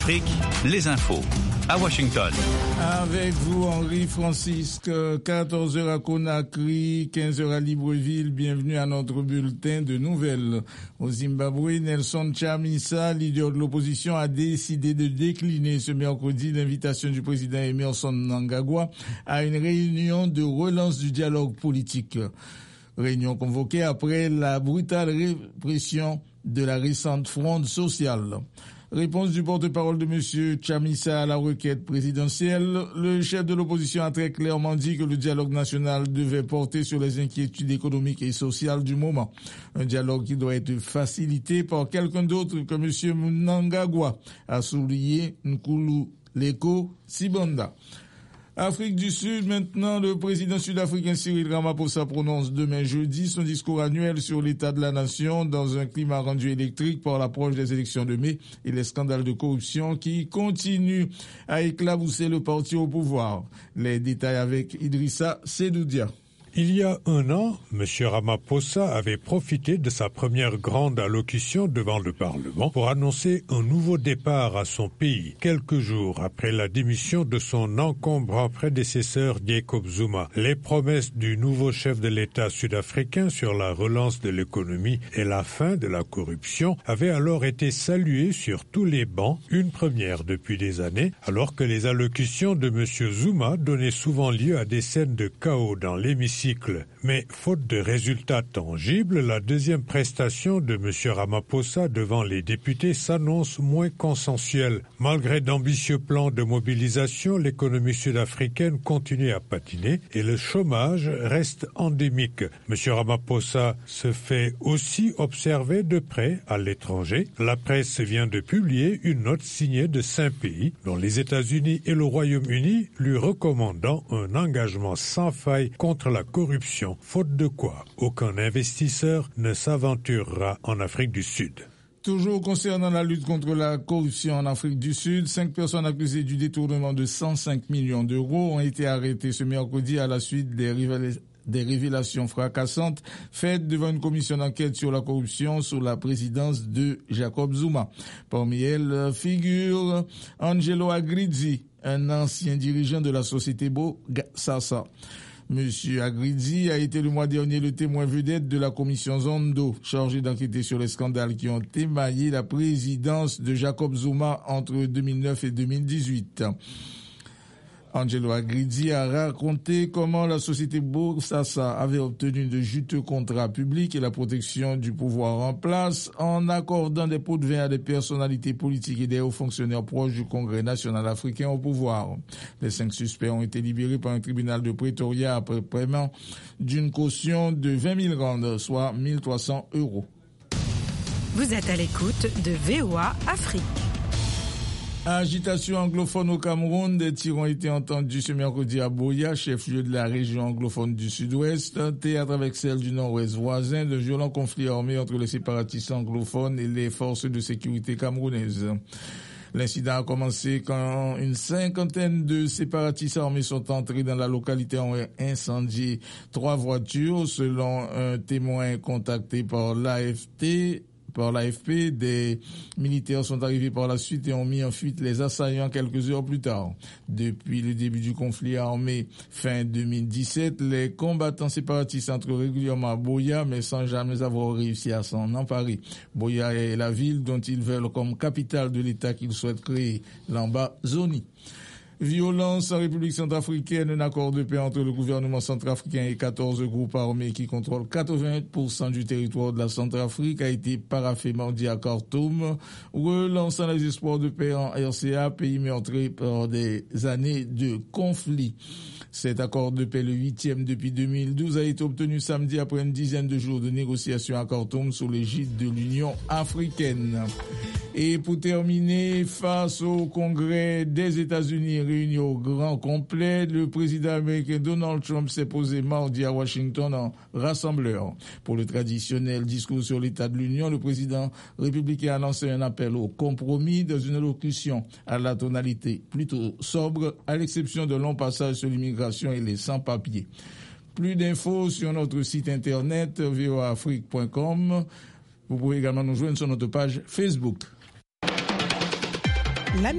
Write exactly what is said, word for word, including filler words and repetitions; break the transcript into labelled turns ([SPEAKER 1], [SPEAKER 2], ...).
[SPEAKER 1] Afrique, les infos. À Washington.
[SPEAKER 2] Avec vous, Henri Francisque, quatorze heures à Conakry, quinze heures à Libreville. Bienvenue à notre bulletin de nouvelles. Au Zimbabwe, Nelson Chamisa, leader de l'opposition, a décidé de décliner ce mercredi l'invitation du président Emmerson Mnangagwa à une réunion de relance du dialogue politique. Réunion convoquée après la brutale répression de la récente fronde sociale. Réponse du porte-parole de M. Chamisa à la requête présidentielle. Le chef de l'opposition a très clairement dit que le dialogue national devait porter sur les inquiétudes économiques et sociales du moment. Un dialogue qui doit être facilité par quelqu'un d'autre que M. Mnangagwa, a souligné Nkulu Leko Sibanda. Afrique du Sud, maintenant, le président sud-africain Cyril Ramaphosa prononce demain jeudi son discours annuel sur l'état de la nation dans un climat rendu électrique par l'approche des élections de mai et les scandales de corruption qui continuent à éclabousser le parti au pouvoir. Les détails avec Idrissa Sedoudia.
[SPEAKER 3] Il y a un an, M. Ramaphosa avait profité de sa première grande allocution devant le Parlement pour annoncer un nouveau départ à son pays, quelques jours après la démission de son encombrant prédécesseur Jacob Zuma. Les promesses du nouveau chef de l'État sud-africain sur la relance de l'économie et la fin de la corruption avaient alors été saluées sur tous les bancs, une première depuis des années, alors que les allocutions de M. Zuma donnaient souvent lieu à des scènes de chaos dans l'hémicycle. Mais faute de résultats tangibles, la deuxième prestation de M. Ramaphosa devant les députés s'annonce moins consensuelle. Malgré d'ambitieux plans de mobilisation, l'économie sud-africaine continue à patiner et le chômage reste endémique. M. Ramaphosa se fait aussi observer de près à l'étranger. La presse vient de publier une note signée de cinq pays, dont les États-Unis et le Royaume-Uni, lui recommandant un engagement sans faille contre la corruption, faute de quoi aucun investisseur ne s'aventurera en Afrique du Sud.
[SPEAKER 2] Toujours concernant la lutte contre la corruption en Afrique du Sud, cinq personnes accusées du détournement de cent cinq millions d'euros ont été arrêtées ce mercredi à la suite des rivalités. Des révélations fracassantes faites devant une commission d'enquête sur la corruption sous la présidence de Jacob Zuma. Parmi elles figure Angelo Agridzi, un ancien dirigeant de la société Bosasa. Monsieur Agridzi a été le mois dernier le témoin vedette de la commission Zondo, chargée d'enquêter sur les scandales qui ont émaillé la présidence de Jacob Zuma entre deux mille neuf et deux mille dix-huit. Angelo Agridzi a raconté comment la société Bosasa avait obtenu de juteux contrats publics et la protection du pouvoir en place en accordant des pots de vin à des personnalités politiques et des hauts fonctionnaires proches du Congrès national africain au pouvoir. Les cinq suspects ont été libérés par un tribunal de Pretoria après paiement d'une caution de vingt mille rands, soit mille trois cents euros.
[SPEAKER 4] Vous êtes à l'écoute de V O A Afrique.
[SPEAKER 2] Agitation anglophone au Cameroun, des tirs ont été entendus ce mercredi à Boya, chef-lieu de la région anglophone du sud-ouest, théâtre avec celle du nord-ouest voisin, de violents conflits armés entre les séparatistes anglophones et les forces de sécurité camerounaises. L'incident a commencé quand une cinquantaine de séparatistes armés sont entrés dans la localité et ont incendié trois voitures, selon un témoin contacté par l'A F T. Par l'A F P, des militaires sont arrivés par la suite et ont mis en fuite les assaillants quelques heures plus tard. Depuis le début du conflit armé fin deux mille dix-sept, les combattants séparatistes entrent régulièrement à Boya, mais sans jamais avoir réussi à s'en emparer. Boya est la ville dont ils veulent comme capitale de l'État qu'ils souhaitent créer, l'Ambazoni. Violence en République centrafricaine, un accord de paix entre le gouvernement centrafricain et quatorze groupes armés qui contrôlent quatre-vingts pour cent du territoire de la Centrafrique a été paraphé mardi à Khartoum, relançant les espoirs de paix en R C A, pays meurtri par des années de conflits. Cet accord de paix, le huitième depuis deux mille douze, a été obtenu samedi après une dizaine de jours de négociations à Khartoum sous l'égide de l'Union africaine. Et pour terminer, face au Congrès des États-Unis réuni au grand complet, le président américain Donald Trump s'est posé mardi à Washington en rassembleur. Pour le traditionnel discours sur l'état de l'Union, le président républicain a lancé un appel au compromis dans une allocution à la tonalité plutôt sobre, à l'exception de longs passages sur l'immigration et les sans-papiers. Plus d'infos sur notre site internet v o a afrique point com. Vous pouvez également nous joindre sur notre page Facebook.
[SPEAKER 5] La